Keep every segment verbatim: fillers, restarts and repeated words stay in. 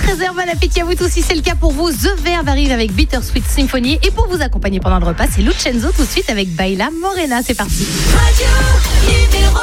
treize heures, bon appétit à vous tous. Si c'est le cas pour vous, The Verve arrive avec Bittersweet Symphony. Et pour vous accompagner pendant le repas, c'est Lucenzo tout de suite avec Baila Morena. C'est parti. Radio numéro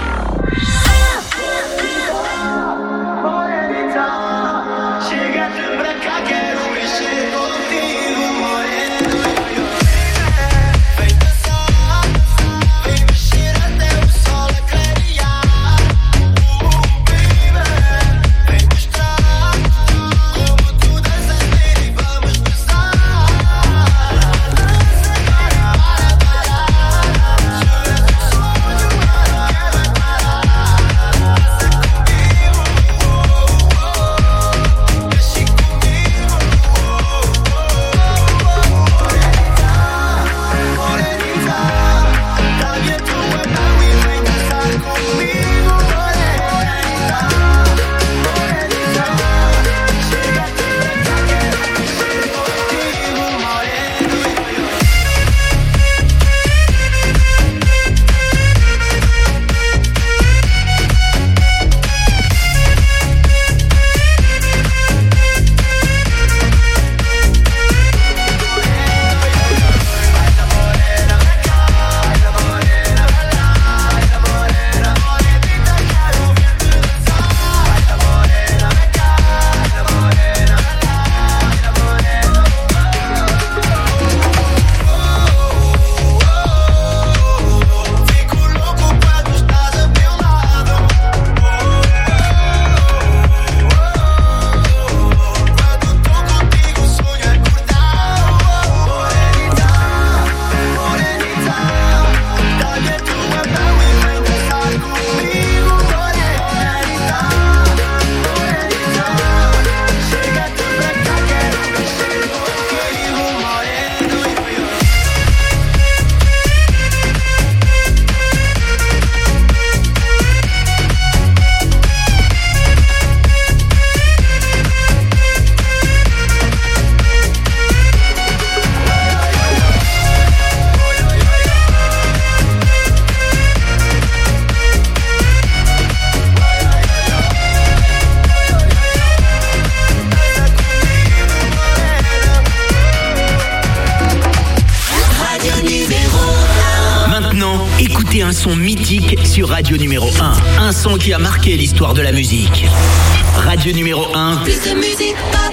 Un son mythique sur Radio numéro un. Un son qui a marqué l'histoire de la musique. Radio numéro un. Plus de musique pop.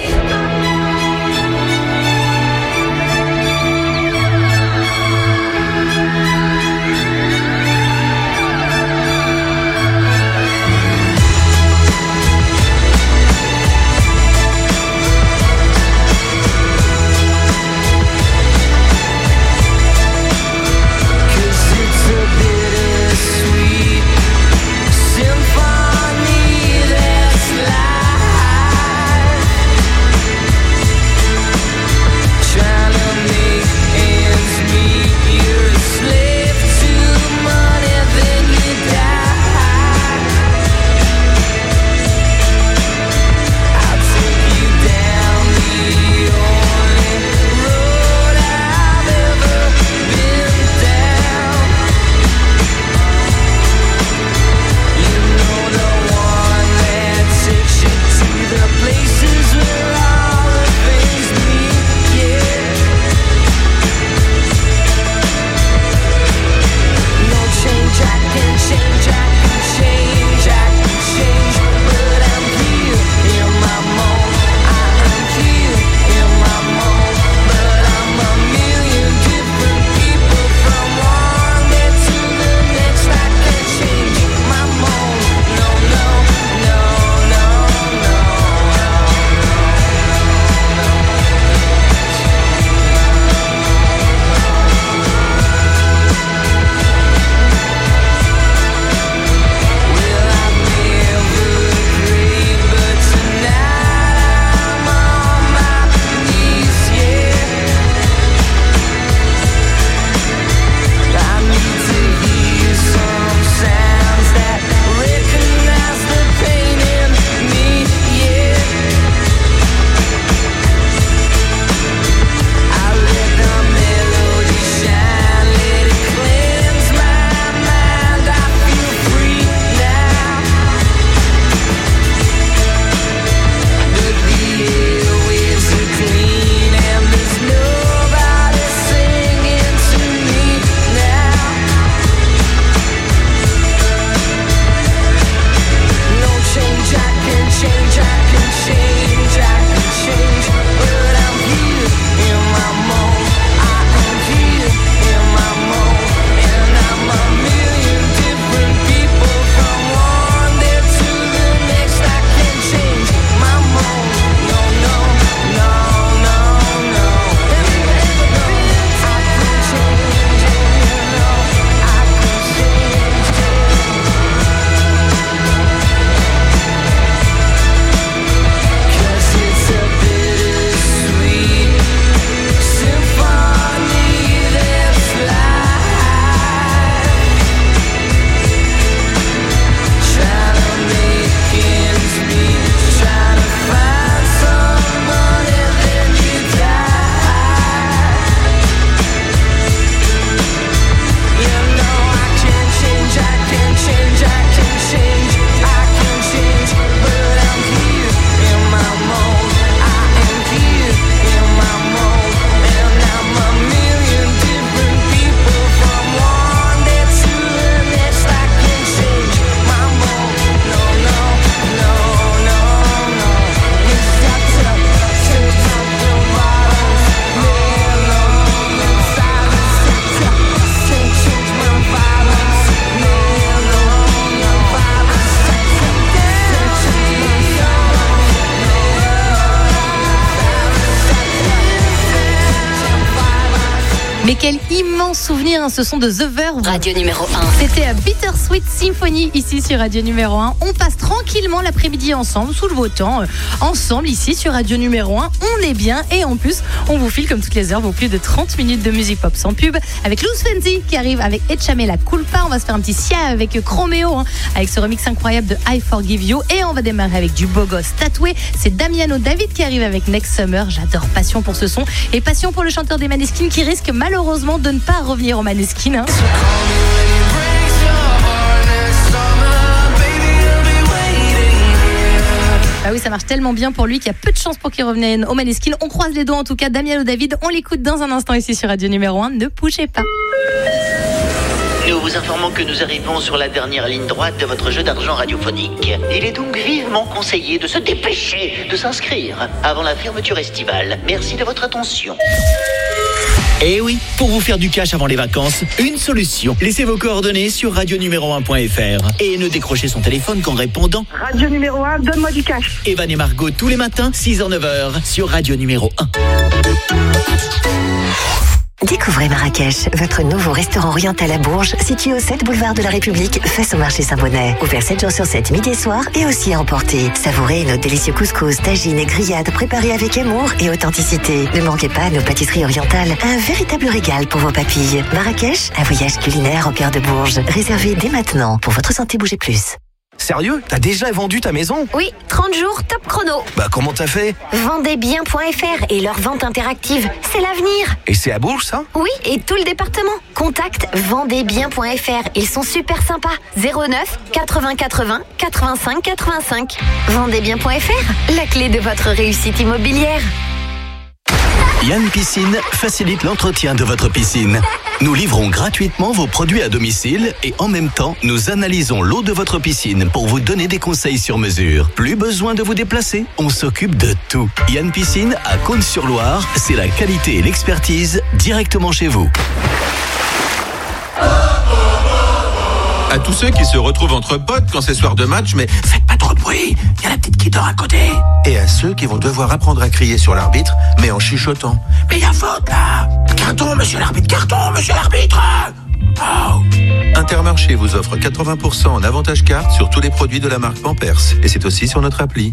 Symphony that's live. Mais quel immense souvenir, hein, ce sont de The Verve. Radio numéro un. C'était à Bittersweet Symphony ici sur Radio numéro un. On passe tranquillement l'après-midi ensemble, sous le beau temps, euh, ensemble ici sur Radio numéro un. On est bien et en plus, on vous file comme toutes les heures vos plus de trente minutes de musique pop sans pub avec Loose Fenty qui arrive avec Etchamé la Culpa. On va se faire un petit sia avec Chromeo hein, avec ce remix incroyable de I Forgive You et on va démarrer avec du beau gosse tatoué. C'est Damiano David qui arrive avec Next Summer. J'adore Passion pour ce son et Passion pour le chanteur des Maneskin qui risque malheureusement de ne pas revenir aux Maneskin. Hein. Ah oui, ça marche tellement bien pour lui qu'il y a peu de chances pour qu'il revienne aux Maneskin. On croise les doigts en tout cas. Damiano David, on l'écoute dans un instant ici sur Radio numéro un. Ne bougez pas. Nous vous informons que nous arrivons sur la dernière ligne droite de votre jeu d'argent radiophonique. Il est donc vivement conseillé de se dépêcher de s'inscrire avant la fermeture estivale. Merci de votre attention. Eh oui, pour vous faire du cash avant les vacances, une solution. Laissez vos coordonnées sur radio numéro un point f r et ne décrochez son téléphone qu'en répondant Radio numéro un, donne-moi du cash. Evan et Margot tous les matins, six heures neuf heures sur Radio numéro un. Découvrez Marrakech, votre nouveau restaurant oriental à Bourges, situé au sept boulevard de la République, face au marché Saint-Bonnet. Ouvert sept jours sur sept, midi et soir, et aussi à emporter. Savourez nos délicieux couscous, tagines et grillades préparés avec amour et authenticité. Ne manquez pas nos pâtisseries orientales, un véritable régal pour vos papilles. Marrakech, un voyage culinaire au cœur de Bourges. Réservé dès maintenant. Pour votre santé, bougez plus. Sérieux? T'as déjà vendu ta maison? Oui, trente jours, top chrono. Bah comment t'as fait? Vendezbien point f r et leur vente interactive, c'est l'avenir. Et c'est à Bourges ça? Oui, et tout le département. Contacte vendezbien point f r, ils sont super sympas. zéro neuf quatre-vingts quatre-vingts quatre-vingt-cinq quatre-vingt-cinq. vendezbien point f r, la clé de votre réussite immobilière. Yann Piscine facilite l'entretien de votre piscine. Nous livrons gratuitement vos produits à domicile et en même temps, nous analysons l'eau de votre piscine pour vous donner des conseils sur mesure. Plus besoin de vous déplacer, on s'occupe de tout. Yann Piscine à Cône-sur-Loire, c'est la qualité et l'expertise directement chez vous. À tous ceux qui se retrouvent entre potes quand c'est soir de match, mais faites pas trop de bruit, il y a la petite qui dort à côté. Et à ceux qui vont devoir apprendre à crier sur l'arbitre, mais en chuchotant. Mais il y a faute là. Carton, monsieur l'arbitre, carton, monsieur l'arbitre. Oh. Intermarché vous offre quatre-vingts pour cent en avantage carte sur tous les produits de la marque Pampers. Et c'est aussi sur notre appli.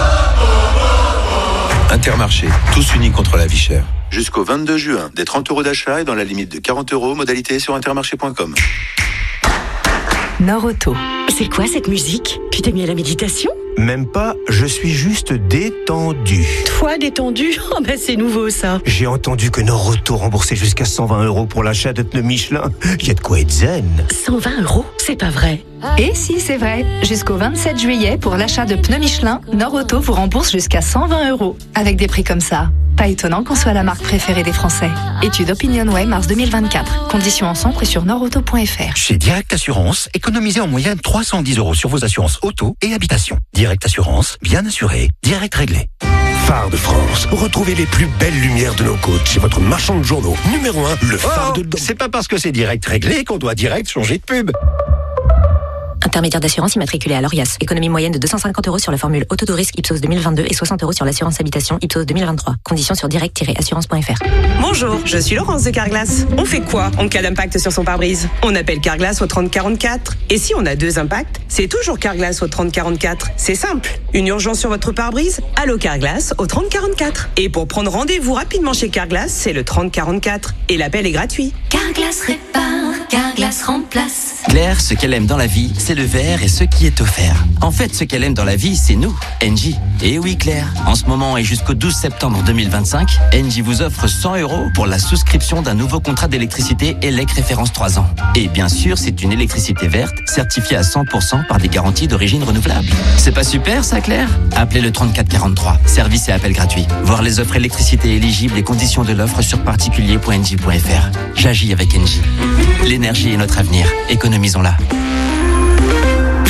Intermarché, tous unis contre la vie chère. Jusqu'au vingt-deux juin, des trente euros d'achat et dans la limite de quarante euros, modalité sur intermarché point com. Nord-Auto. C'est quoi cette musique? Tu t'es mis à la méditation? Même pas, je suis juste détendu. Toi détendu? Oh ben c'est nouveau ça. J'ai entendu que Nord-Auto remboursait jusqu'à cent vingt euros pour l'achat de pneus Michelin. Il y a de quoi être zen. cent vingt euros? C'est pas vrai. Et si, c'est vrai. Jusqu'au vingt-sept juillet, pour l'achat de pneus Michelin, Nord-Auto vous rembourse jusqu'à cent vingt euros. Avec des prix comme ça. Pas étonnant qu'on soit la marque préférée des Français. Étude OpinionWay mars deux mille vingt-quatre. Conditions en centre et sur nord auto point f r. Chez Direct Assurance, économisez en moyenne trois cent dix euros sur vos assurances auto et habitation. Direct Assurance, bien assuré, direct réglé. Phare de France. Retrouvez les plus belles lumières de nos côtes chez votre marchand de journaux. Numéro un, le phare oh, de... C'est pas parce que c'est direct réglé qu'on doit direct changer de pub. Intermédiaire d'assurance immatriculé à l'Orias. Économie moyenne de deux cent cinquante euros sur la formule auto de risque Ipsos deux mille vingt-deux et soixante euros sur l'assurance habitation Ipsos deux mille vingt-trois. Conditions sur direct tiret assurance point f r. Bonjour, je suis Laurence de Carglass. On fait quoi en cas d'impact sur son pare-brise? On appelle Carglass au trente quarante-quatre. Et si on a deux impacts, c'est toujours Carglass au trente quarante-quatre. C'est simple. Une urgence sur votre pare-brise? Allô Carglass au trente quarante-quatre. Et pour prendre rendez-vous rapidement chez Carglass, c'est le trente quarante-quatre. Et l'appel est gratuit. Carglass répare, Carglass remplace. Claire, ce qu'elle aime dans la vie, c'est le verre et ce qui est offert. En fait, ce qu'elle aime dans la vie, c'est nous, Engie. Et oui, Claire, en ce moment et jusqu'au douze septembre deux mille vingt-cinq, Engie vous offre cent euros pour la souscription d'un nouveau contrat d'électricité E L E C référence trois ans. Et bien sûr, c'est une électricité verte, certifiée à cent pour cent par des garanties d'origine renouvelable. C'est pas super, ça, Claire? Appelez le trente-quatre quarante-trois. Service et appel gratuit. Voir les offres électricité éligibles et conditions de l'offre sur particulier point engie point f r. J'agis avec Engie. L'énergie est notre avenir. Économisons-la.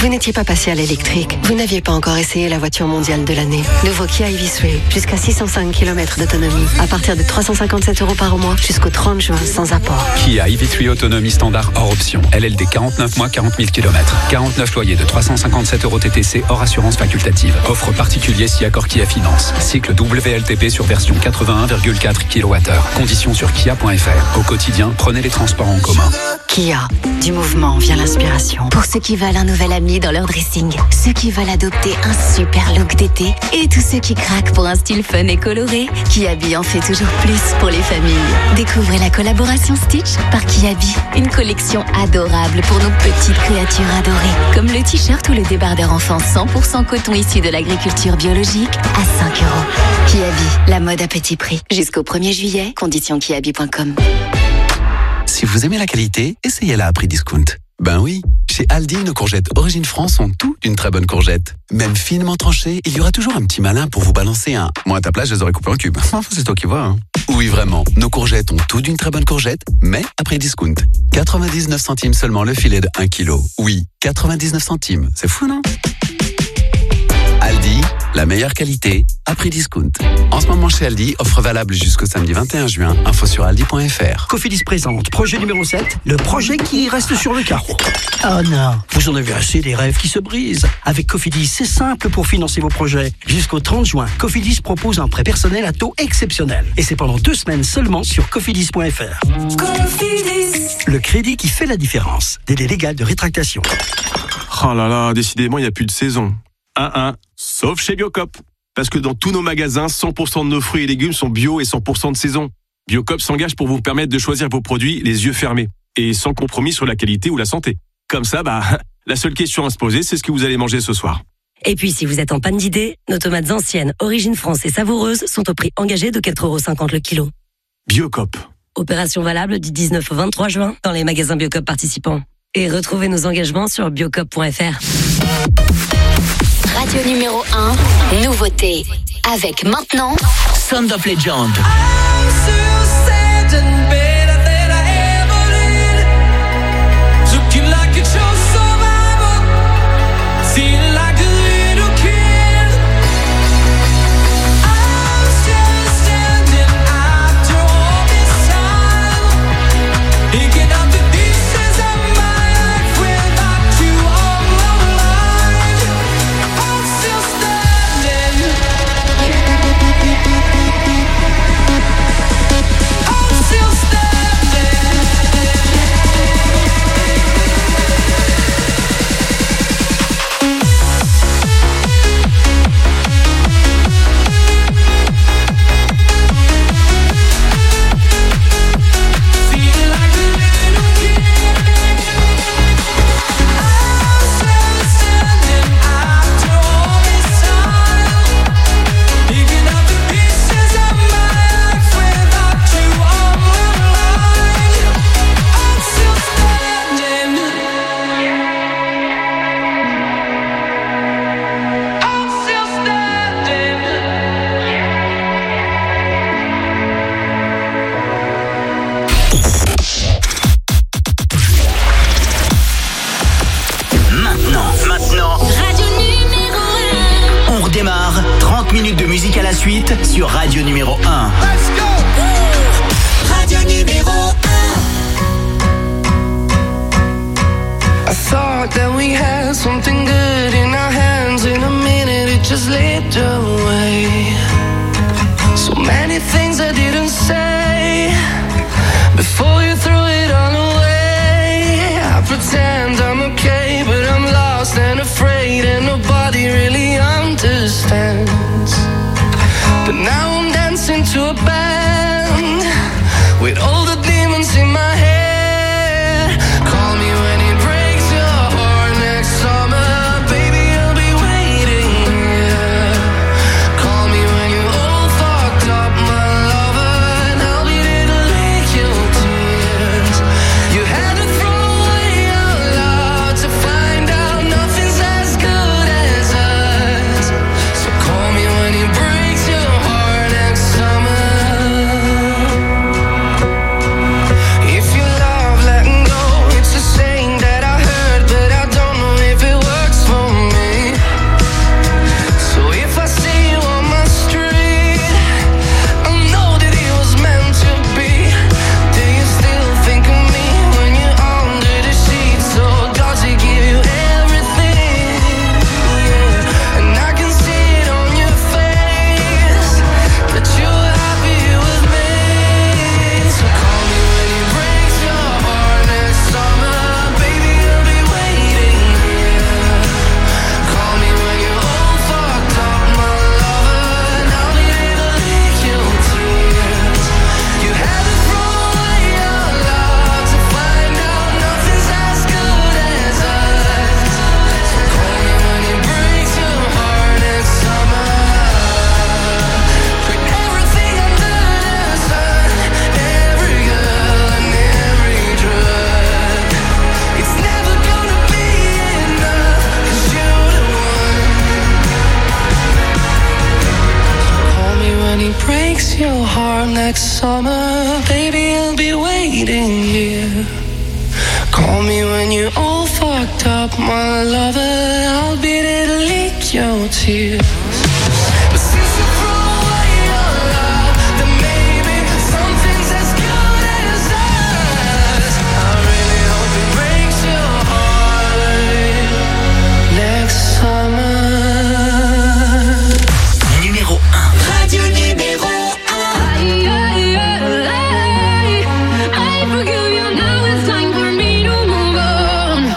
Vous n'étiez pas passé à l'électrique. Vous n'aviez pas encore essayé la voiture mondiale de l'année. Nouveau Kia E V trois, jusqu'à six cent cinq kilomètres d'autonomie. À partir de trois cent cinquante-sept euros par mois, jusqu'au trente juin, sans apport. Kia E V trois autonomie standard hors option. L L D quarante-neuf mois, quarante mille kilomètres. quarante-neuf loyers de trois cent cinquante-sept euros T T C hors assurance facultative. Offre particulier si accord Kia Finance. Cycle W L T P sur version quatre-vingt-un virgule quatre kilowattheures. Conditions sur kia point f r. Au quotidien, prenez les transports en commun. Kia, du mouvement vient l'inspiration. Pour ceux qui veulent un nouvel ami dans leur dressing, ceux qui veulent adopter un super look d'été et tous ceux qui craquent pour un style fun et coloré, Kiabi en fait toujours plus pour les familles. Découvrez la collaboration Stitch par Kiabi, une collection adorable pour nos petites créatures adorées, comme le t-shirt ou le débardeur enfant cent pour cent coton issu de l'agriculture biologique à cinq euros. Kiabi, la mode à petit prix. Jusqu'au premier juillet, conditions kiabi point com. Si vous aimez la qualité, essayez-la à prix discount. Ben oui, chez Aldi, nos courgettes Origine France sont tout une très bonne courgette. Même finement tranchée, il y aura toujours un petit malin pour vous balancer un « moi à ta place, je les aurais coupés en cubes ». C'est toi qui vois, hein. Oui, vraiment, nos courgettes ont tout d'une très bonne courgette, mais à prix discount. quatre-vingt-dix-neuf centimes seulement le filet de un kilo. Oui, quatre-vingt-dix-neuf centimes, c'est fou, non ? Aldi, la meilleure qualité, à prix discount. En ce moment chez Aldi, offre valable jusqu'au samedi vingt et un juin. Info sur aldi point f r. Cofidis présente projet numéro sept, le projet qui reste sur le carreau. Oh non, vous en avez assez des rêves qui se brisent. Avec Cofidis, c'est simple pour financer vos projets. Jusqu'au trente juin, Cofidis propose un prêt personnel à taux exceptionnel. Et c'est pendant deux semaines seulement sur cofidis point f r. Cofidis, le crédit qui fait la différence. Délai légal de rétractation. Oh là là, décidément, il n'y a plus de saison. un un, sauf chez Biocop. Parce que dans tous nos magasins, cent pour cent de nos fruits et légumes sont bio et cent pour cent de saison. Biocop s'engage pour vous permettre de choisir vos produits les yeux fermés et sans compromis sur la qualité ou la santé. Comme ça, bah, la seule question à se poser, c'est ce que vous allez manger ce soir. Et puis, si vous êtes en panne d'idées, nos tomates anciennes, Origine France et savoureuses sont au prix engagé de quatre euros cinquante le kilo. Biocop. Opération valable du dix-neuf au vingt-trois juin dans les magasins Biocop participants. Et retrouvez nos engagements sur biocop point f r. Radio numéro un, nouveauté. Avec maintenant Sound of Legend. Sur Radio numéro un. Let's go! Radio numéro un. I thought that we had something good in our hands. In a minute it just slipped away. So many things I didn't say before you threw it all away. I pretend I'm okay, but I'm lost and afraid, and nobody really understands. But now I'm dancing to a band with all the demons in my head. Call me when it breaks your heart next summer, baby, I'll be waiting, yeah. Call me when you're all fucked up, my lover, and I'll be there to lick your tears. You had to throw away our love to find out nothing's as good as us. So call me when it breaks your heart next summer. breaks your heart next summer, baby, I'll be waiting here. Call me when you're all fucked up, my lover, I'll be there to lick your tears. But since you threw away your love, then maybe something's as good as us. I really hope it breaks your heart next summer. Numéro un. Radio numéro un. I forgive you, now it's time for me to move on.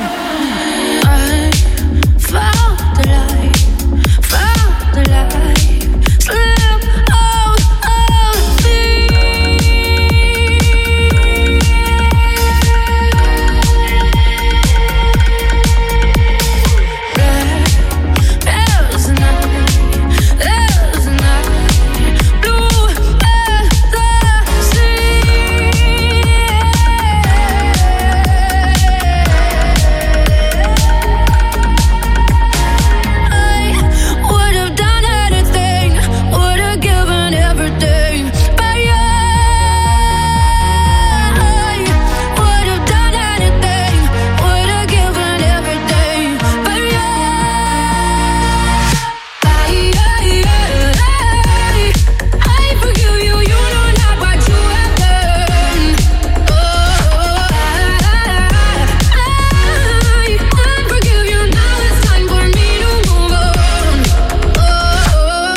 I found the light, found the light, slip out of me. There's a night, there's a night, blue as the sea. I would have done anything, would have given everything, but you, I would have done anything, would have given everything, but you, I, I, I forgive you, you know not what you have done. Oh, I, I forgive you, now it's time for me to move on. Oh,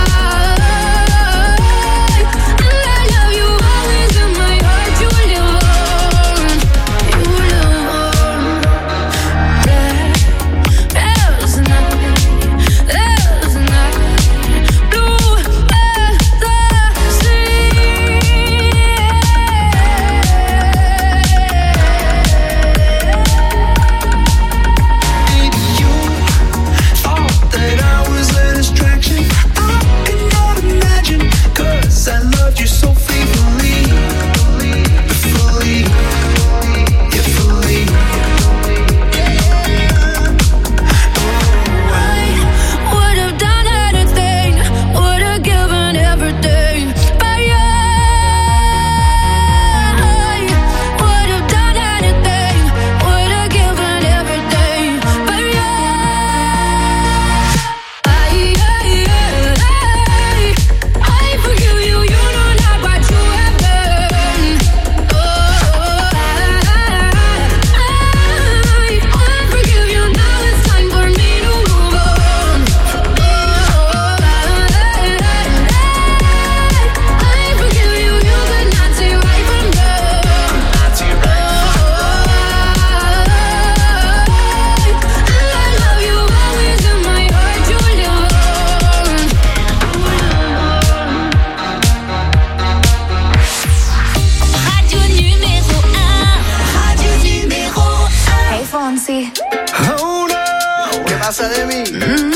and I love you always in my heart, you live on, you live on. There's a night, there's a night, blue as the sea. You thought that I was a distraction. I could not imagine, 'cause I loved you so faithfully, fully, yeah, fully. I would have done anything, would have given everything, but you, I would have done anything, would have given everything, but you, I, I, I forgive you, you know not what you have done. Oh, I, I forgive you, now it's time for me to move on. Oh, I forgive you, you could not say right from wrong. And I love you always in my heart, you live on. Radio numéro un. Radio numéro un. Hey Fonsi. Oh no, ¿qué pasa de mí?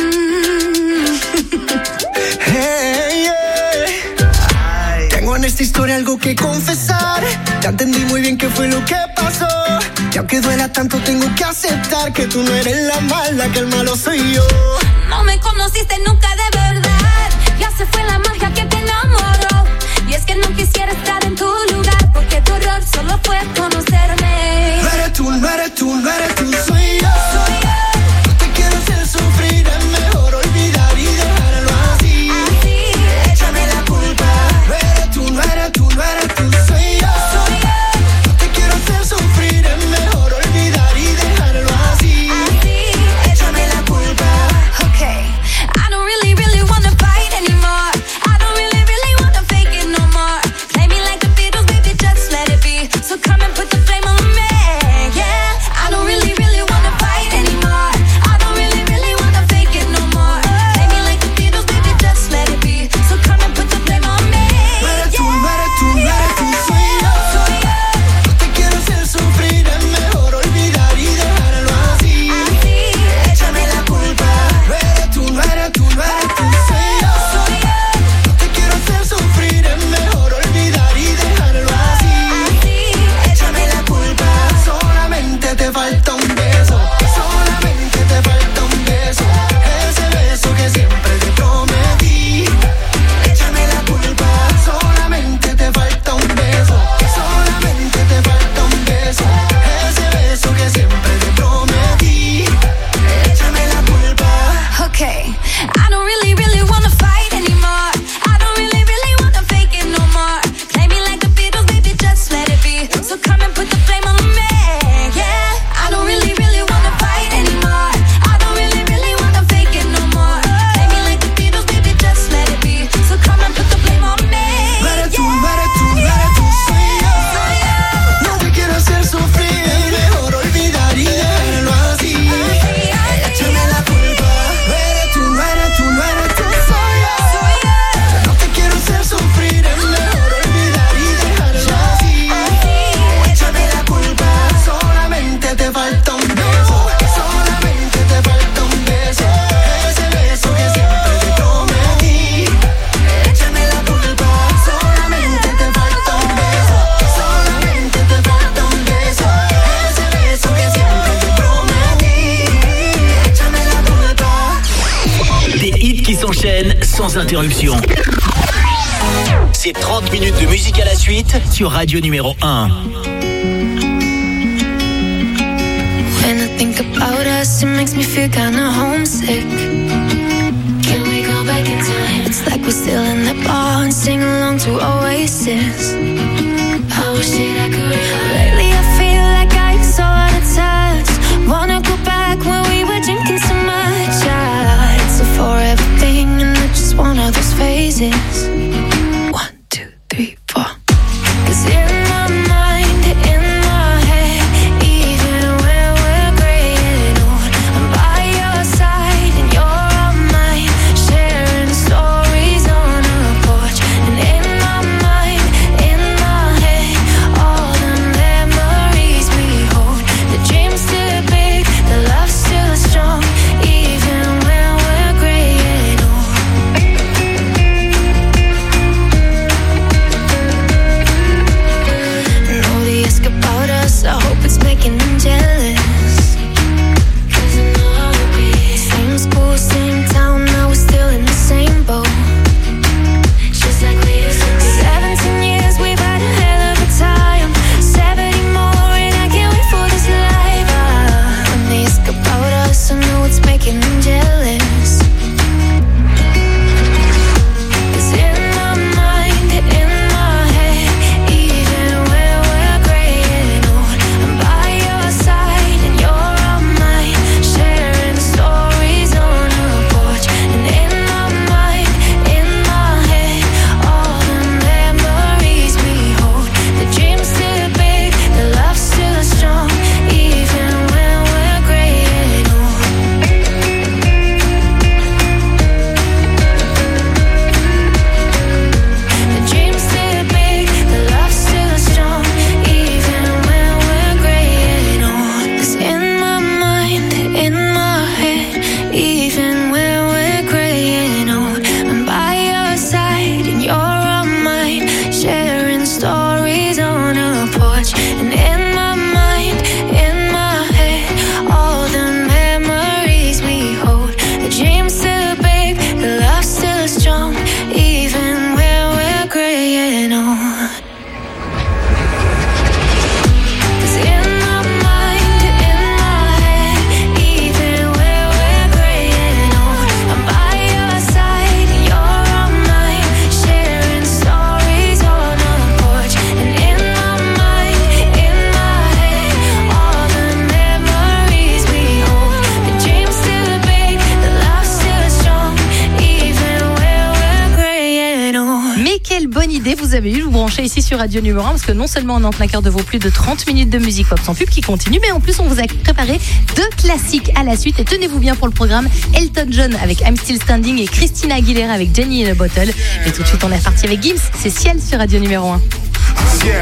Hey, yeah. Tengo en esta historia algo que confesar. Ya entendí muy bien qué fue lo que pasó. Y aunque duela tanto, tengo que aceptar que tú no eres la mala, que el malo soy yo. No me conociste nunca de verdad. Ya se fue la magia que te enamoró. Y es que no quisiera estar en tu lugar, porque tu error solo fue conocerme. No eres tú, no eres tú, no eres tú, soy yo. Soy yo. No te quiero hacer sufrir, es mejor olvidar y dejarlo así. Así. Échame la culpa. No eres tú, no eres tú, no eres tú, soy yo. Soy yo. No te quiero hacer sufrir, es mejor olvidar y dejarlo así. Así. Échame la culpa. Okay. I don't really, really wanna fight anymore. I don't really, really wanna fake it no more. Play me like the Beatles, baby, just let it be. So come and put the flame on me, yeah. I don't really, really wanna fight anymore. chaîne sans interruption. C'est trente minutes de musique à la suite sur Radio numéro un. When I think about us, it makes me feel kinda homesick. Can we go back in time? It's like we're still in the bar and sing along to Oasis. I wish that I could. Lately I feel like I'm so out of touch. Wanna go back when we were drinking so much. Yeah, it's a forever thing and it's just one of those phases. One, two, three, four. 'Cause in my mind, in my head, even when we're gray and old, I'm by your side and you're on mine, sharing stories on a porch. And in my mind, in my head, all the memories we hold. The dream's still big, the love's still strong, even when we're gray and old. And all the ask about us, I hope it's making them jealous. 'Cause I know how it be. Same school, same town, now we're still in the same boat. Just like we used to be. Seventeen years, we've had a hell of a time. Seventy more, and I can't wait for this life. Ah, when they ask about us, I know it's making them jealous. 'Cause in my mind, in my head, even when we're gray and old, I'm by your side and you're on mine, sharing stories on a porch. And in my mind, in my head, all the memories we hold. The dream's still big, the love's still strong, even when we're gray and old. The dream's still big, the love's still strong, even when we're gray and old. 'Cause in my mind, in my head, even when we're gray and old, I'm by your side and you're on mine, sharing stories on a porch. And in my mind, in my head, all the memories we hold. The dream's still big, the love's still strong, even when we're gray and old. 'Cause in my mind, in my head, even when we're gray and old, I'm by your side and you're on mine, sharing stories on a porch. And in my mind, in my head, all the memories we hold. The dream's still big, the love's still strong, even when we're gray and old. Mais quelle bonne idée vous avez eu de vous brancher ici sur Radio numéro un, parce que non seulement on est en plein cœur de vos plus de trente minutes de musique pop sans pub qui continue, mais en plus on vous a préparé deux classiques à la suite. Et tenez-vous bien pour le programme, Elton John avec I'm Still Standing et Christina Aguilera avec Jenny in a Bottle. Et tout de suite on est reparti avec Gims, c'est Ciel sur Radio numéro un. Ciel,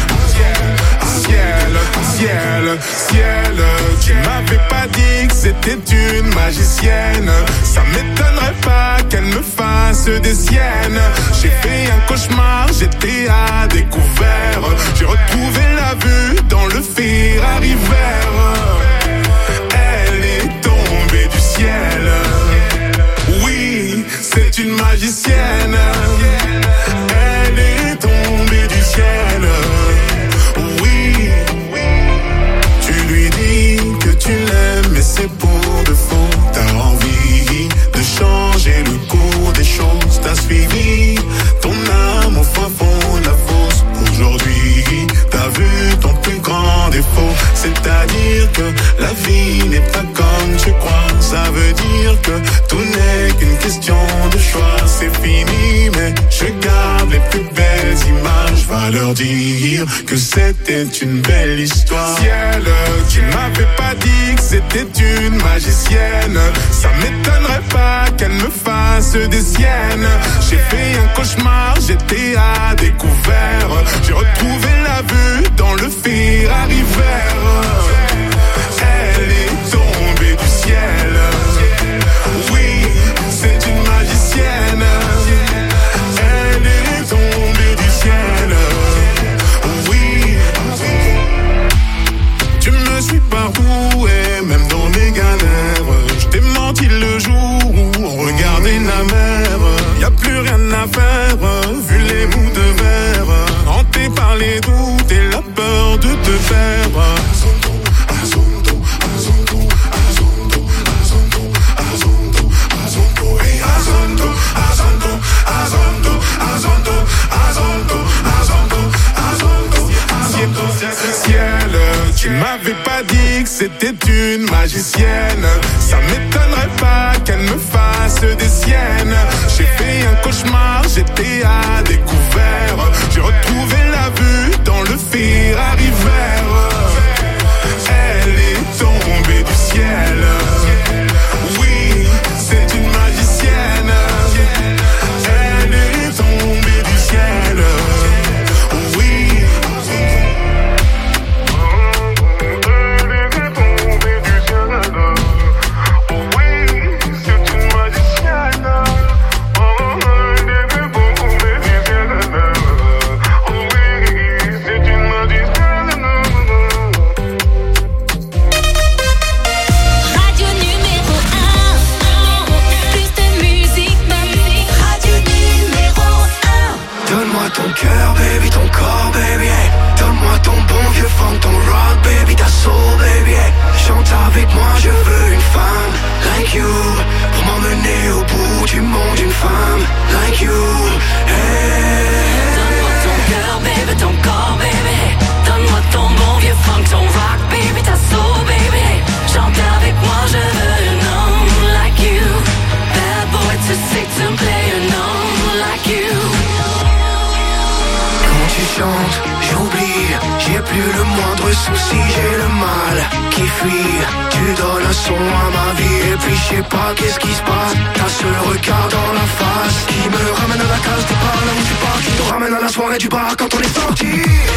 ciel, ciel, ciel, tu m'avais pas dit que c'était une magicienne. Ça m'étonnerait pas qu'elle me fasse des siennes. J'ai fait un cauchemar, j'étais à découvert. J'ai retrouvé la vue dans le Ferrari vert. Elle est tombée du ciel. Oui, c'est une magicienne. Elle est tombée du ciel. Oui, tu lui dis que tu l'aimes, mais c'est pour de faux. T'as envie de changer le cours des choses. T'as suivi ton âme au fin fond de la fosse. Aujourd'hui, t'as vu ton plus grand défaut. C'est-à-dire que la vie n'est pas comme tu crois. Ça veut dire que tout n'est qu'une question de choix. C'est fini, mais je garde les plus belles images. Va leur dire que c'était une belle histoire. Ciel, tu m'avais pas dit que c'était une magicienne. Ça m'étonnerait pas qu'elle me fasse des siennes. J'ai fait un cauchemar, j'étais à découvert. J'ai retrouvé la vue dans le Ferrari vert. Elle est tombée du ciel. Oui, c'est une magicienne. Elle est tombée du ciel. Oui, tu me suis partout et même dans mes galères. Je t'ai menti le jour où on regardait la mer. verre. Azonto, azonto, azonto, azonto, azonto, azonto, hey, azonto, azonto, azonto, azonto, azonto, azonto, azonto, azonto, ciel, tu m'avais pas dit que c'était une magicienne. Ça m'étonnerait pas qu'elle me fasse des siennes. J'ai fait un cauchemar, j'étais à découvert. J'ai retrouvé la vue dans le Ferrari vert. Elle est tombée du ciel. Oui, c'est une magicienne. Elle est tombée du ciel. Oui. Ton cœur, baby, ton corps, baby, hey. Donne-moi ton bon vieux funk, ton rock, baby, ta soul, baby, hey. Chante avec moi, je veux une femme like you, pour m'emmener au bout du monde, une femme like you, hey. Donne-moi ton cœur, baby, ton corps, baby, hey. Donne-moi ton bon vieux funk, ton rock, baby, ta soul, baby, hey. Chante avec moi, je veux un homme like you. Bad boy to sick to play an homme like you. Tu chantes, j'oublie, j'ai plus le moindre souci, j'ai le mal qui fuit. Tu donnes un son à ma vie et puis je sais pas qu'est-ce qui se passe. T'as ce regard dans la face qui me ramène à la case départ, là où tu pars, qui nous ramène à la soirée du bar quand on est sorti.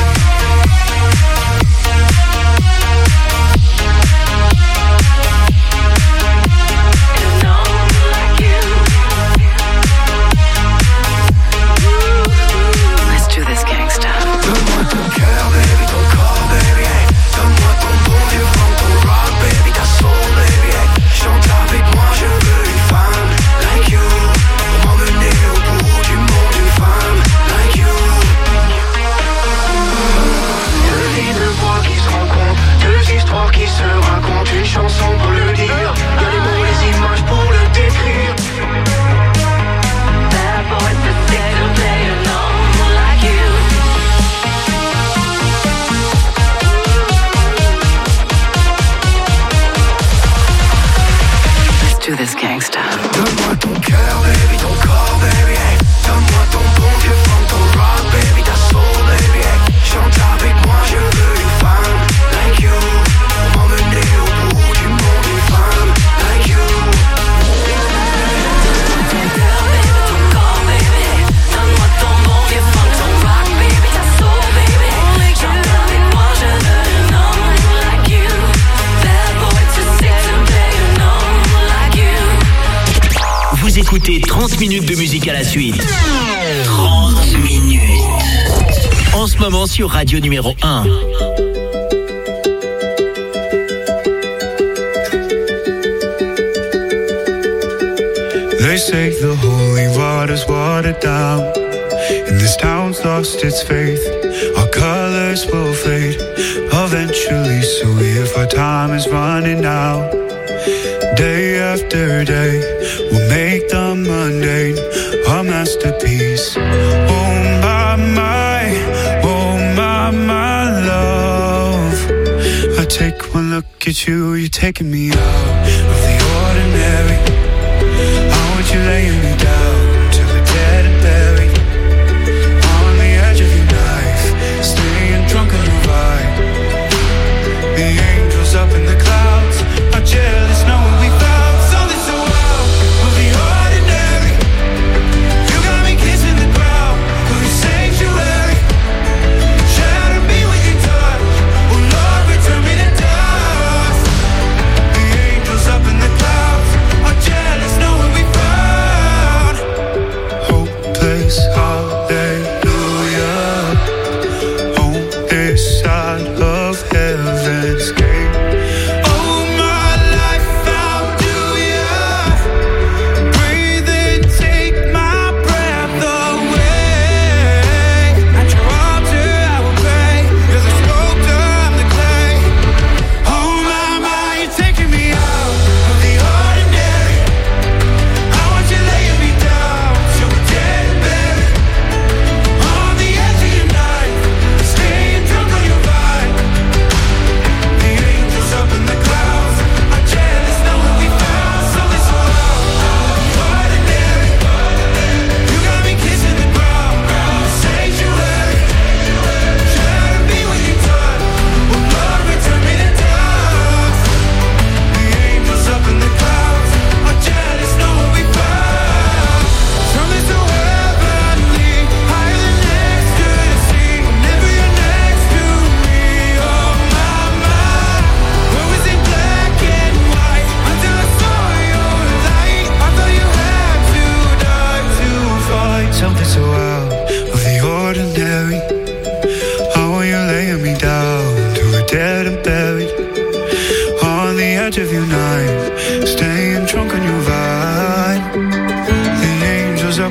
Donne-moi ton cœur, baby, ton corps, baby, hey. Donne-moi ton bon vieux funk, ton rock, baby, ta soul, baby, hey. Chante avec moi, je veux une femme like you, pour m'emmener au bout du monde, une femme like you. Deux vies de voix qui se rencontrent, deux histoires qui se racontent, une chanson pour le dire, y'a les mots, les images pour le décrire. Bad boy, the sick to play alone like you. Do this gangsta. Donne-moi ton cœur, baby, ton corps, baby, hey. Donne-moi ton bon vieux funk, ton rock, baby, ta soul, baby, hey. Chante avec moi, je veux une femme like you, pour m'emmener au bout du monde, une femme like you. Donne-moi ton cœur, baby, ton corps, baby. Donne-moi ton bon vieux funk, ton rock, baby, ta soul, baby. Chante avec moi, je veux un homme like you. Bad boy to sick to play an homme like you. Vous écoutez trente minutes de musique à la suite. trente minutes. En ce moment sur Radio numéro un. They say the holy water's watered down, and this town's lost its faith. Our colors will fade eventually, so if our time is running out, day after day, we'll make the mundane our masterpiece. Oh my, my, oh my, my love. I take one look at you, you're taking me out of the ordinary. I want you laying me down till we're dead and buried, on the edge of your knife, staying drunk on your vibe. The angels up in the clouds are jealous knowing we found something so wild of the ordinary. You got me kissing the ground of your sanctuary. Shatter me with your touch, oh Lord, return me to dust. The angels up in the clouds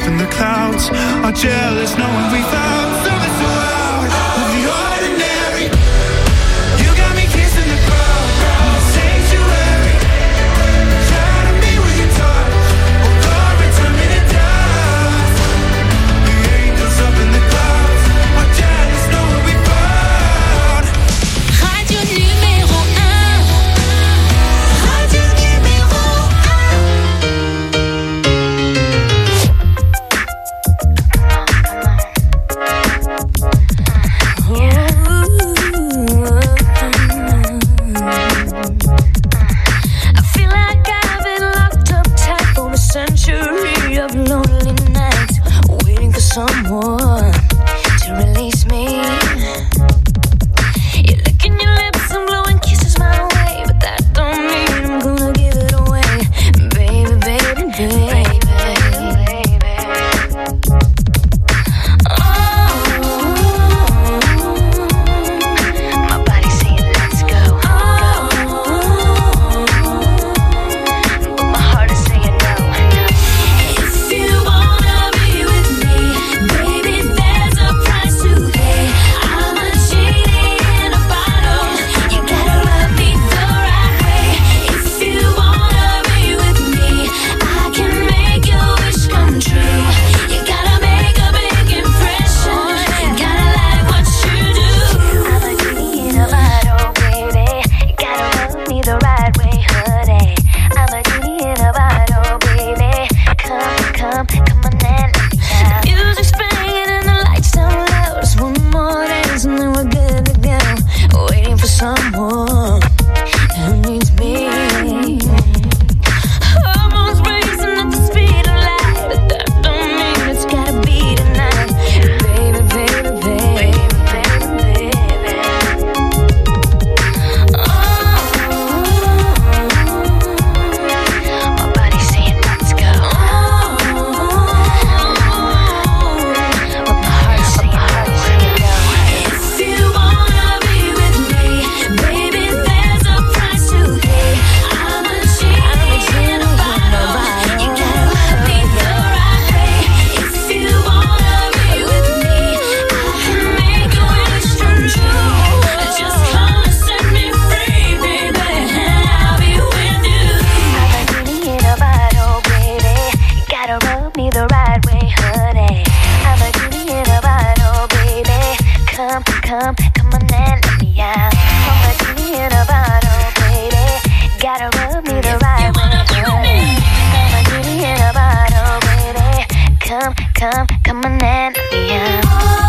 up in the clouds are jealous knowing we found something so out of the ordinary. You got me kissing the ground, sanctuary. Shadow me with your touch, oh Lord, return me to dust. The angels up in the clouds are jealous knowing we found. Radio numéro un. Radio numéro I feel like I've been locked up tight for a century of lonely nights, waiting for someone to release me. You're licking your lips and blowing kisses my way, but that don't mean I'm gonna give it away, baby, baby, baby, baby. Oh, my body's saying let's go. But my heart is saying no. If you wanna be with me, baby, there's a price to pay. I'm a genie in a bottle. You gotta love me the right way. If you wanna be with me, I can make your wish come true. You gotta make a big impression. Gotta like what you do. I'm a genie in a bottle, baby. You gotta love me the right way, honey. I'm a genie in a bottle, baby. Come, come, come on and let me out. Music's playing and the lights down low. Just one more dance and then we're good to go. Waiting for someone who needs me. Hormones racing at the speed of light, but that don't mean it's gotta be tonight. Baby, baby, baby, baby, baby. My body's saying let's go. But my heart's saying no. If you wanna be with me, baby, there's a price to pay. I'm a genie in a bottle. You gotta love me the right way. If you wanna be with me, I can make your wish come true. Just come and set me free, baby, and I'll be with you. I'm a genie in a bottle, baby. You gotta rub me the right way, honey. I'm a genie in a bottle, baby. Come, come, come on and let me out. I'm a genie in a bottle, baby. Gotta rub me the right way, honey. I'm a genie in a bottle, baby. Come, come, come on and let me out.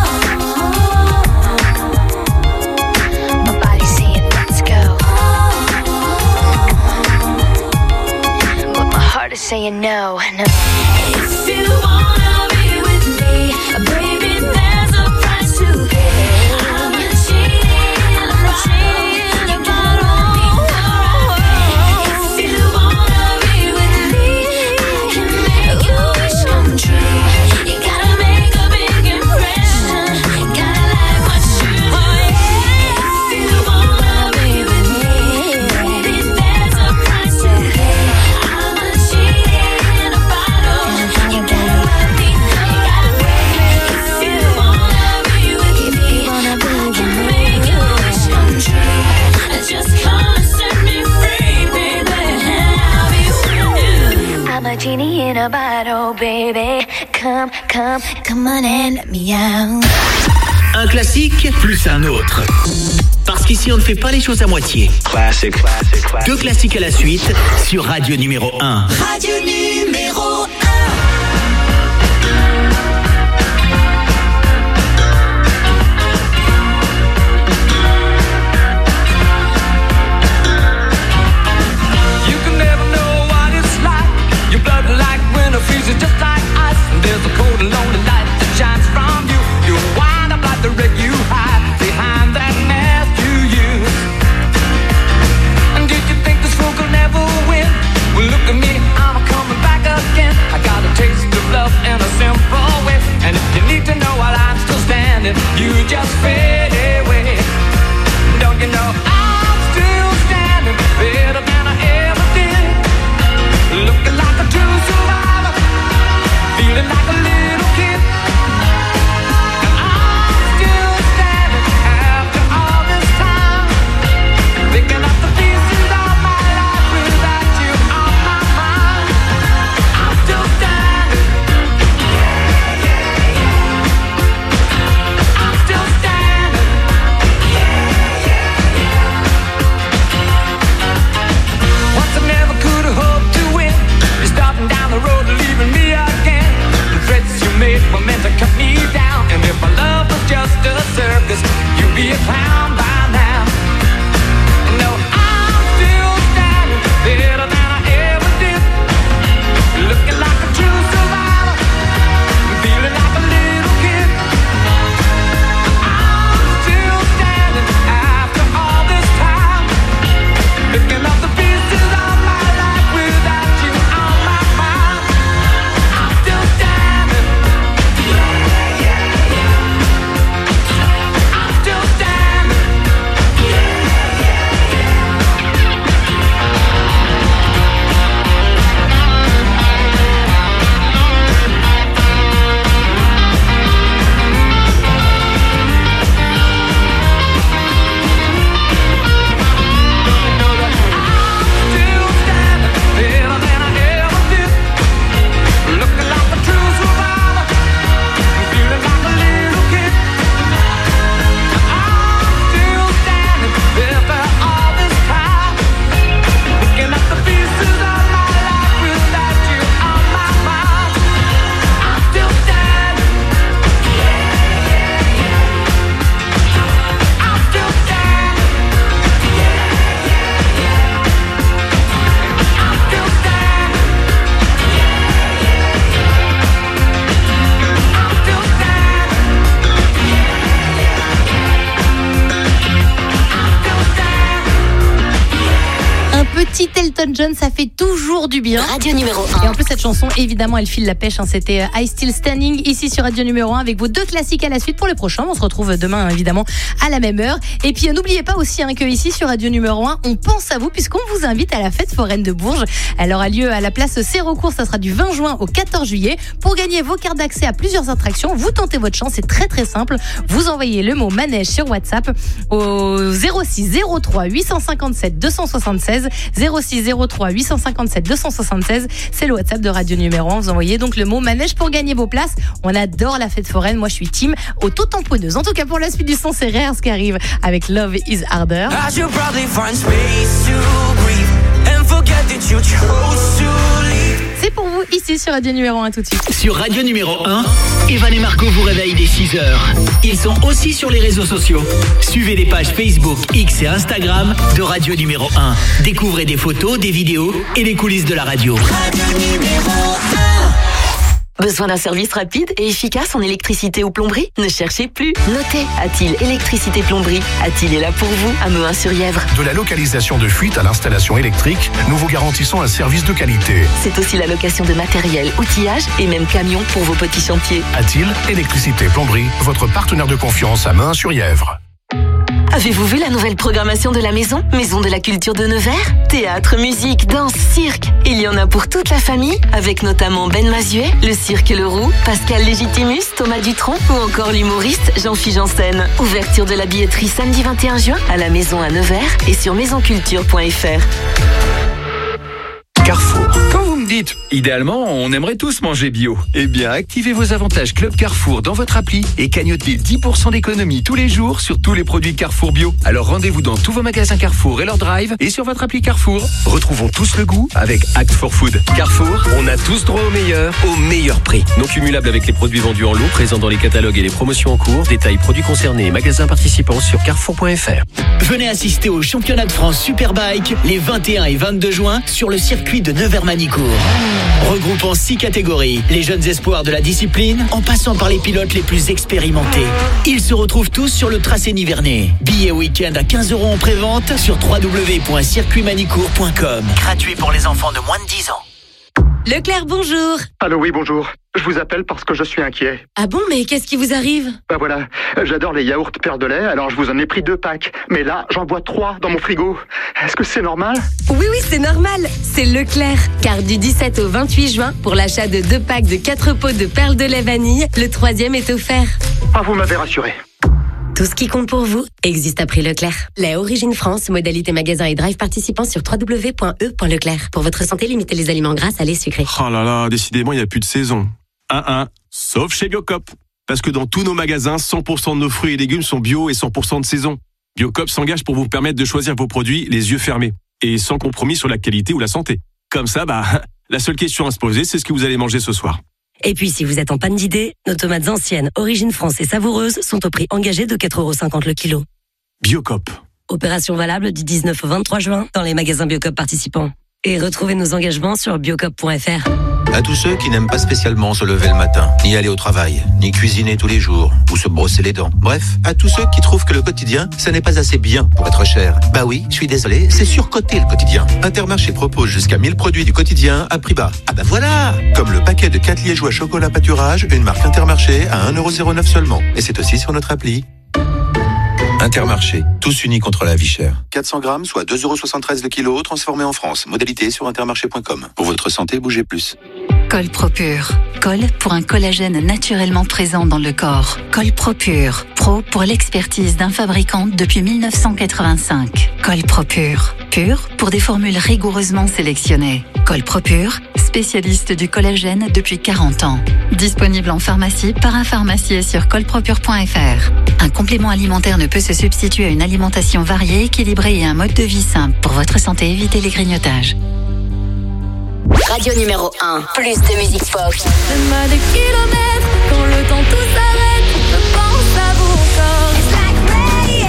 My body's saying let's go, but my heart is saying no, no. If you wanna be with me, baby, there's a price to pay. I'm a genie in a bottle. You gotta love me the right way. If you wanna be with me, I can make your wish come true. You gotta make a big impression. Gotta like what you do. If you wanna be with me, baby, there's a price to pay. I'm a genie in a bottle. You gotta love me the right way. If you wanna be with me, I can make your wish come true. Just come and set me free, baby, and I'll be with you. I'm a genie in a bottle, baby. Come, come, come on and let me out. Un classique plus un autre. Parce qu'ici on ne fait pas les choses à moitié. Classic. Deux classiques à la suite sur Radio numéro un. Radio numéro You can never know what it's like. Your blood like winter freezes just like ice. And there's a cold and lonely light that shines from you. You wind up like the wreck you hide behind that mask you use. And did you think this fool could never win? Well, look at me, I'm coming Elton John, ça fait toujours du bien. Radio numéro un. Et en plus, cette chanson, évidemment, elle file la pêche. Hein. C'était euh, I Still Standing ici sur Radio numéro un avec vos deux classiques à la suite pour le prochain. On se retrouve demain, évidemment, à la même heure. Et puis, euh, n'oubliez pas aussi hein, que ici sur Radio numéro un, on pense à vous puisqu'on vous invite à la fête foraine de Bourges. Elle aura lieu à la place Sérocourt. Ça sera du vingt juin au quatorze juillet. Pour gagner vos cartes d'accès à plusieurs attractions, vous tentez votre chance. C'est très très simple. Vous envoyez le mot manège sur WhatsApp au zéro six zéro trois huit cent cinquante-sept deux cent soixante-seize. zéro six zéro trois huit cent cinquante-sept deux cent soixante-seize. C'est le WhatsApp de Radio numéro un. Vous envoyez donc le mot manège pour gagner vos places. On adore la fête foraine. Moi, je suis team auto-tamponneuse. En tout cas, pour la suite du son, c'est Rare ce qui arrive avec Love is Harder. C'est pour vous ici sur Radio numéro un tout de suite. Sur Radio numéro un, Evan et Marco vous réveillent dès six heures. Ils sont aussi sur les réseaux sociaux. Suivez les pages Facebook, X et Instagram de Radio numéro un. Découvrez des photos, des vidéos et les coulisses de la radio. Radio numéro un. Besoin d'un service rapide et efficace en électricité ou plomberie? Ne cherchez plus. Notez A-t-il Électricité Plomberie. A-t-il est là pour vous à Mehun-sur-Yèvre. De la localisation de fuite à l'installation électrique, nous vous garantissons un service de qualité. C'est aussi la location de matériel, outillage et même camion pour vos petits chantiers. A-t-il Électricité Plomberie, votre partenaire de confiance à Mehun-sur-Yèvre. Avez-vous vu la nouvelle programmation de la maison Maison de la Culture de Nevers? Théâtre, musique, danse, cirque. Il y en a pour toute la famille, avec notamment Ben Mazuet, le Cirque Le Roux, Pascal Légitimus, Thomas Dutronc ou encore l'humoriste Jean-Philippe Janssen. Ouverture de la billetterie samedi vingt et un juin à la maison à Nevers et sur maison culture point f r. Carrefour. Quand vous me dites, idéalement, on aimerait tous manger bio. Eh bien, activez vos avantages Club Carrefour dans votre appli et cagnotez dix pour cent d'économie tous les jours sur tous les produits Carrefour bio. Alors rendez-vous dans tous vos magasins Carrefour et leur drive et sur votre appli Carrefour. Retrouvons tous le goût avec Act for Food. Carrefour, on a tous droit au meilleur, au meilleur prix. Non cumulable avec les produits vendus en lot, présents dans les catalogues et les promotions en cours. Détails produits concernés et magasins participants sur carrefour point f r. Venez assister au championnat de France Superbike les vingt et un et vingt-deux juin sur le circuit de Nevers-Manicourt. Regroupant six catégories, les jeunes espoirs de la discipline, en passant par les pilotes les plus expérimentés. Ils se retrouvent tous sur le tracé nivernais. Billets week-end à quinze euros en pré-vente sur w w w point circuit manicourt point com. Gratuit pour les enfants de moins de dix ans. Leclerc, bonjour. Allô, oui, bonjour. Je vous appelle parce que je suis inquiet. Ah bon, mais qu'est-ce qui vous arrive? Bah voilà, j'adore les yaourts Père de lait, alors je vous en ai pris deux packs. Mais là, j'en bois trois dans mon frigo. Est-ce que c'est normal? Oui, oui, c'est normal. C'est Leclerc. Car du dix-sept au vingt-huit juin, pour l'achat de deux packs de quatre pots de perles de lait vanille, le troisième est offert. Ah, vous m'avez rassuré. Tout ce qui compte pour vous existe à prix Leclerc. Lait Origine France, modalité magasin et drive participants sur w w w point e point leclerc. Pour votre santé, limitez les aliments gras, salés, sucrés. Oh là là, décidément, il n'y a plus de saison. un un, sauf chez Biocop. Parce que dans tous nos magasins, cent pour cent de nos fruits et légumes sont bio et cent pour cent de saison. Biocop s'engage pour vous permettre de choisir vos produits les yeux fermés et sans compromis sur la qualité ou la santé. Comme ça, bah, la seule question à se poser, c'est ce que vous allez manger ce soir. Et puis, si vous êtes en panne d'idées, nos tomates anciennes, Origine France et savoureuses sont au prix engagé de quatre euros cinquante le kilo. Biocop. Opération valable du dix-neuf au vingt-trois juin dans les magasins Biocop participants. Et retrouvez nos engagements sur biocop point f r. À tous ceux qui n'aiment pas spécialement se lever le matin, ni aller au travail, ni cuisiner tous les jours, ou se brosser les dents. Bref, à tous ceux qui trouvent que le quotidien, ça n'est pas assez bien pour être cher. Bah oui, je suis désolé, c'est surcoté le quotidien. Intermarché propose jusqu'à mille produits du quotidien à prix bas. Ah bah voilà! Comme le paquet de quatre liégeois chocolat pâturage, une marque Intermarché à un euro zéro neuf seulement. Et c'est aussi sur notre appli. Intermarché, tous unis contre la vie chère. quatre cents grammes, soit deux euros soixante-treize le kilo, transformé en France. Modalité sur intermarché point com. Pour votre santé, bougez plus. Colpropure. Col pour un collagène naturellement présent dans le corps. Colpropure. Pro pour l'expertise d'un fabricant depuis mille neuf cent quatre-vingt-cinq. Colpropure. Pur pour des formules rigoureusement sélectionnées. Colpropure, spécialiste du collagène depuis quarante ans. Disponible en pharmacie, parapharmacie et sur colpropure point f r. Un complément alimentaire ne peut se substituer à une alimentation variée, équilibrée et un mode de vie simple. Pour votre santé, évitez les grignotages. Radio numéro un, plus de musique pop. Donne-moi des kilomètres, quand le temps tout s'arrête, je pense à vous encore. It's like rain,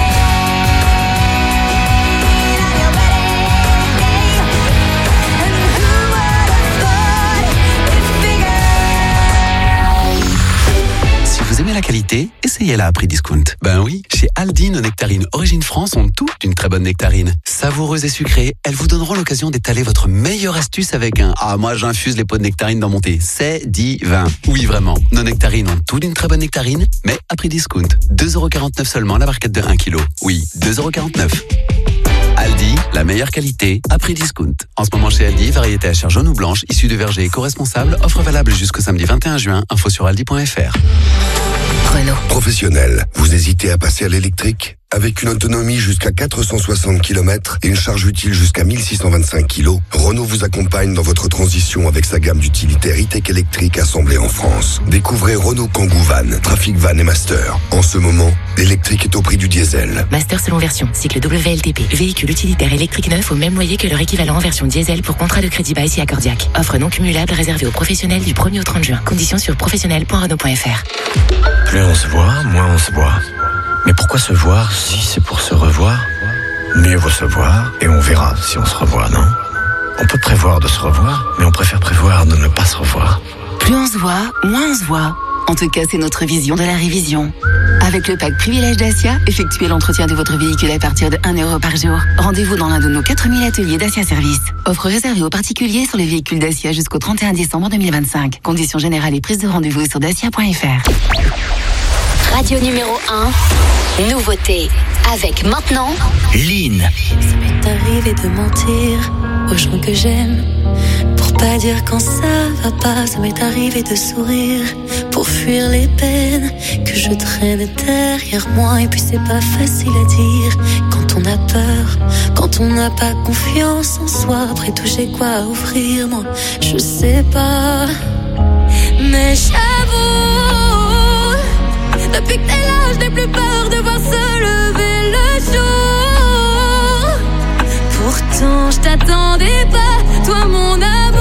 are you ready? And who would have thought it's bigger? Si vous aimez la la qualité? Essayez-la à prix discount. Ben oui, chez Aldi, nos nectarines Origine France ont toutes une très bonne nectarine. Savoureuses et sucrées, elles vous donneront l'occasion d'étaler votre meilleure astuce avec un « Ah, moi j'infuse les pots de nectarines dans mon thé. C'est divin ». Oui, vraiment, nos nectarines ont toutes une très bonne nectarine, mais à prix discount. deux euros quarante-neuf seulement la barquette de un kilo. Oui, deux euros quarante-neuf. Aldi, la meilleure qualité, à prix discount. En ce moment chez Aldi, variété à chair jaune ou blanche, issue de verger éco-responsable, offre valable jusqu'au samedi vingt et un juin, info sur aldi point f r. Renault. Professionnel, vous hésitez à passer à l'électrique? Avec une autonomie jusqu'à quatre cent soixante kilomètres et une charge utile jusqu'à mille six cent vingt-cinq kilos, Renault vous accompagne dans votre transition avec sa gamme d'utilitaires e-tech électriques assemblés en France. Découvrez Renault Kangoo Van, Trafic Van et Master. En ce moment, l'électrique est au prix du diesel. Master selon version, cycle W L T P. Véhicule utilitaire électrique neuf au même loyer que leur équivalent en version diesel pour contrat de crédit bail si accordiaque. Offre non cumulable réservée aux professionnels du premier au trente juin. Conditions sur professionnel point renault point f r. Plus on se voit, moins on se voit. Mais pourquoi se voir si c'est pour se revoir? Mieux vaut se voir et on verra si on se revoit, non? On peut prévoir de se revoir, mais on préfère prévoir de ne pas se revoir. Plus on se voit, moins on se voit. En tout cas, c'est notre vision de la révision. Avec le pack Privilège Dacia, effectuez l'entretien de votre véhicule à partir de un euro par jour. Rendez-vous dans l'un de nos quatre mille ateliers Dacia Service. Offre réservée aux particuliers sur les véhicules Dacia jusqu'au trente et un décembre deux mille vingt-cinq. Conditions générales et prise de rendez-vous sur dacia point f r. Radio numéro un, nouveauté. Avec maintenant, Lynn. Ça m'est arrivé de mentir aux gens que j'aime pour pas dire quand ça va pas. Ça m'est arrivé de sourire pour fuir les peines que je traîne derrière moi. Et puis c'est pas facile à dire quand on a peur, quand on n'a pas confiance en soi. Après tout j'ai quoi offrir, moi je sais pas. Mais j'avoue, depuis que t'es là, je n'ai plus peur de voir se lever le jour. Pourtant, je t'attendais pas, toi mon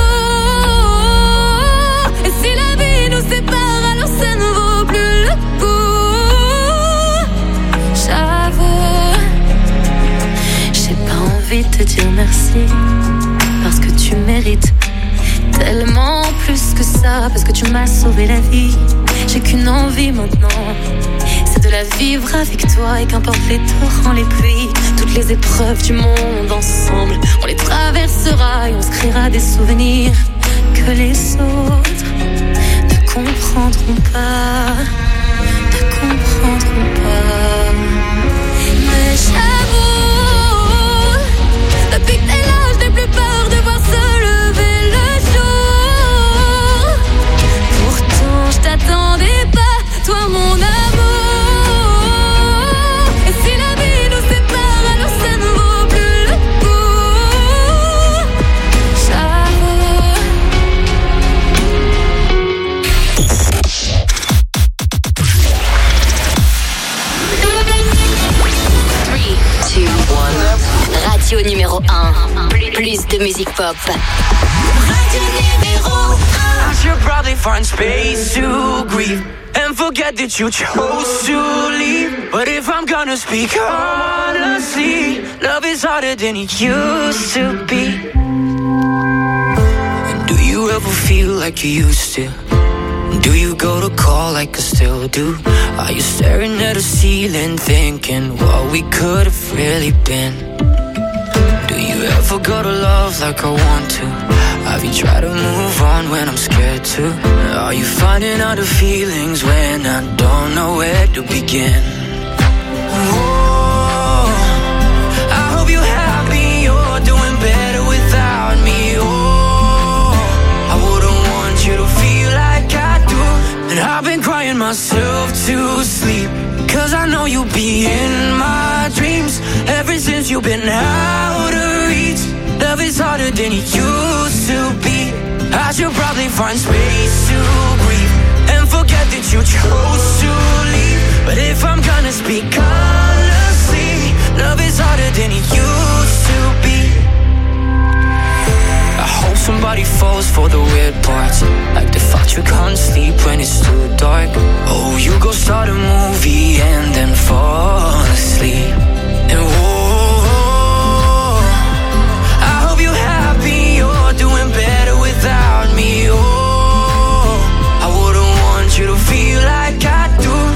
amour. Et si la vie nous sépare, alors ça ne vaut plus le coup. J'avoue, j'ai pas envie de te dire merci, parce que tu mérites tellement plus que ça, parce que tu m'as sauvé la vie. J'ai qu'une envie maintenant, c'est de la vivre avec toi. Et qu'importe les torrents, les pluies, toutes les épreuves du monde ensemble, on les traversera et on se créera des souvenirs que les autres ne comprendront pas, ne comprendront pas. Mais j'avoue, depuis que t'es là, je n'ai plus peur de voir se lever le jour. Pourtant, je t'attendais pas, toi mon amour. Et si la vie nous sépare, alors ça ne vaut plus le coup. J'avoue. three, two, one. Radio numéro un. Plus de musique pop. Radio numéro un. I should probably find space to grieve and forget that you chose to leave. But if I'm gonna speak honestly, love is harder than it used to be. Do you ever feel like you used to? Do you go to call like I still do? Are you staring at a ceiling thinking what we could have really been? Do you ever go to love like I want to? Have you tried to move on when I'm scared to? Are you finding other feelings when I don't know where to begin? Oh, I hope you're happy, you're doing better without me. Oh, I wouldn't want you to feel like I do. And I've been crying myself to sleep, cause I know you'll be in my dreams. Ever since you've been out of reach, love is harder than it used to be. I should probably find space to breathe and forget that you chose to leave. But if I'm gonna speak honestly, love is harder than it used to be. I hope somebody falls for the weird parts, like the fact you can't sleep when it's too dark. Oh, you go start a movie and then fall asleep. And whoa, I hope you're happy, you're doing better without me. Oh, I wouldn't want you to feel like I do.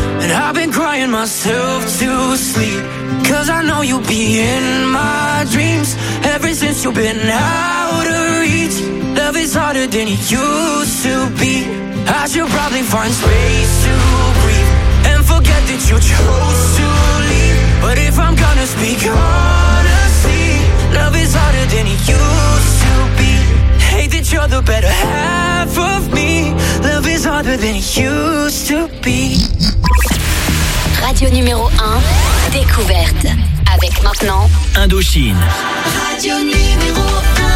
myself to sleep, cause I know you'll be in my dreams. Ever since you've been out of reach, love is harder than it used to be. I should probably find space to breathe and forget that you chose to leave. But if I'm gonna speak honestly, love is harder than it used to be. Hate that you're the better half of me. Love is harder than it used to be. Radio numéro un, découverte. Avec maintenant Indochine. Radio numéro un.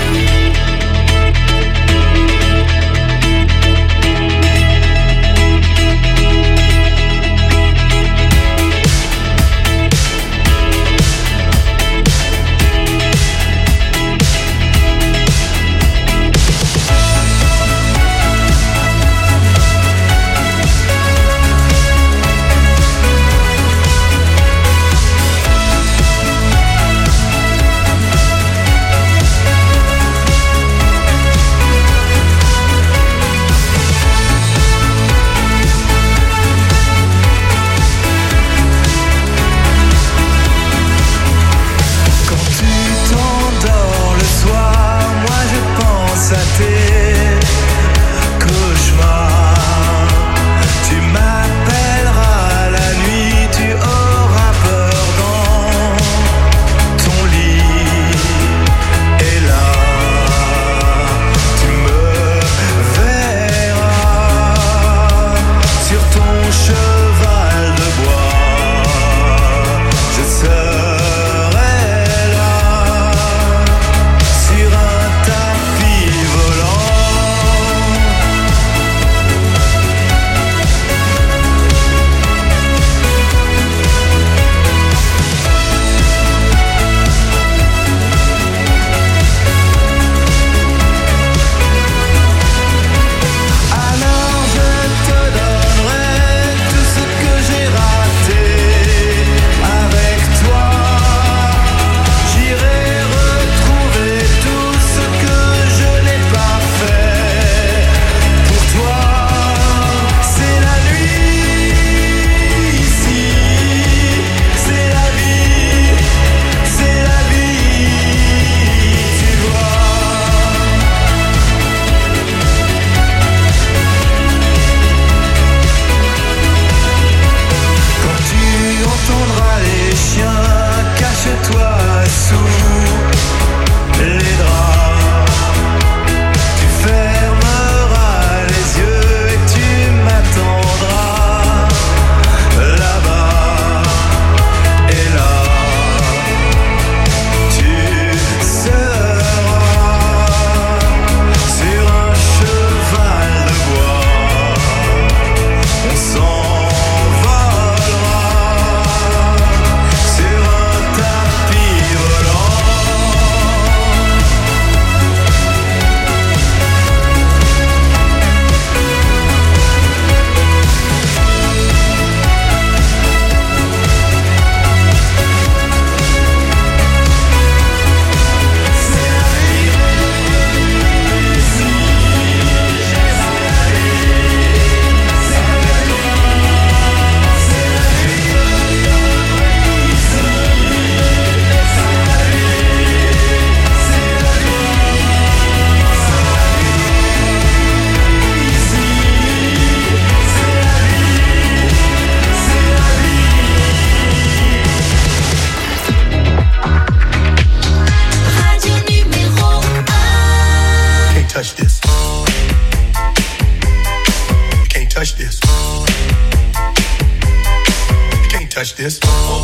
touch this.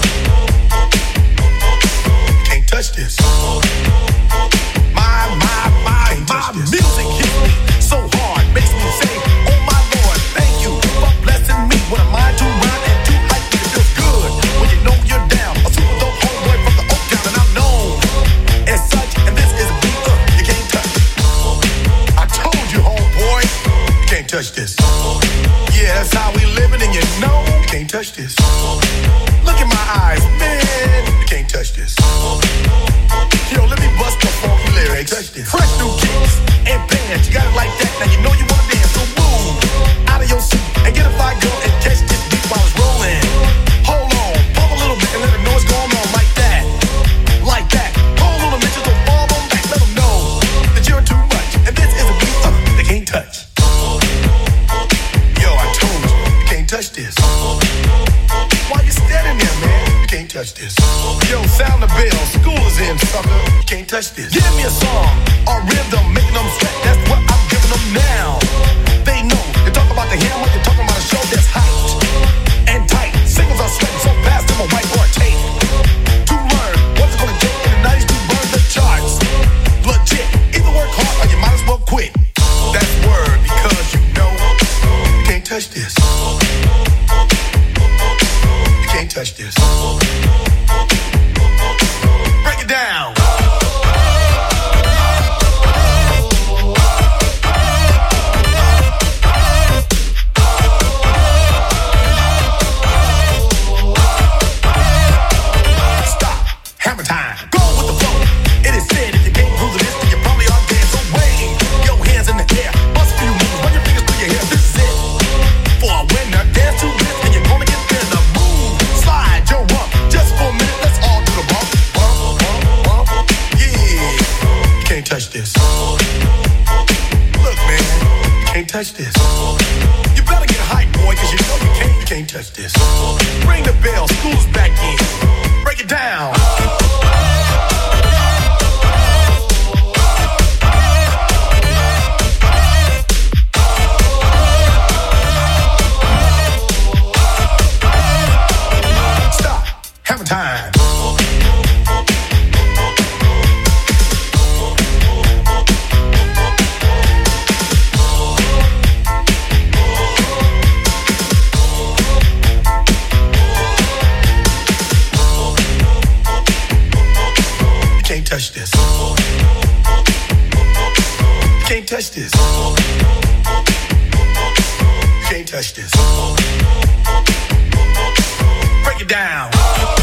Can't touch this. My, my, my, my music hits me so hard, makes me say, oh my Lord, thank you for blessing me with a mind to rhyme and to hype. It feels good when you know you're down. A super dope homeboy from the Oak Town, and I'm known as such. And this is a beat up you can't touch. I told you, homeboy, you can't touch this. Yeah, that's how we living, and you know you can't touch this. Look in my eyes, man, you can't touch this. Yo, let me bust the funky lyrics. Fresh new kicks and bands, you got it like that. Now you know you wanna dance, so move out of your seat and get a fire girl and catch this beat while it's rolling. touch this. Yo, sound the bell, school is in, sucker. You can't touch this. Give me a song, a rhythm, making them sweat. That's what I'm giving them now. They know, you talk about the hammer, you're talking about a show that's hyped and tight. Singles are sweating so fast, I'm a whiteboard tape. To learn what's it gonna take in the nineties to burn the charts. Legit, either work hard or you might as well quit. That's word, because you know you can't touch this. You can't touch this. Break it down. Hammer time. Go with the flow. It is said if you can't prove this, then you probably are dead. So wave your hands in the air. Bust a few moves. Run your fingers through your hair. This is it. For a winner, dance to this, and you're gonna get there. The move, slide your rump. Just for a minute, let's all do the bump, bump, bump, bump. Yeah, you can't touch this. Look, man, you can't touch this. You better get hype, boy, cause you know you can't, you can't touch this. Ring the bell, school's back in. Break it down. Stop. Hammer time. Can't touch this. Can't touch this. Can't touch this. Break it down.